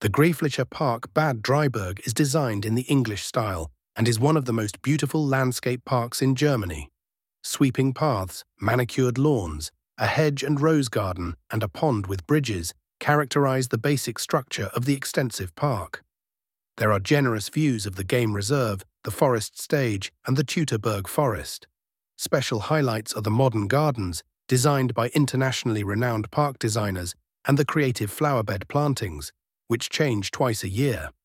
The Greiflicher Park Bad Dreiberg is designed in the English style and is one of the most beautiful landscape parks in Germany. Sweeping paths, manicured lawns, a hedge and rose garden, and a pond with bridges characterize the basic structure of the extensive park. There are generous views of the game reserve, the forest stage, and the Teutoburg forest. Special highlights are the modern gardens, designed by internationally renowned park designers, and the creative flowerbed plantings, which change twice a year.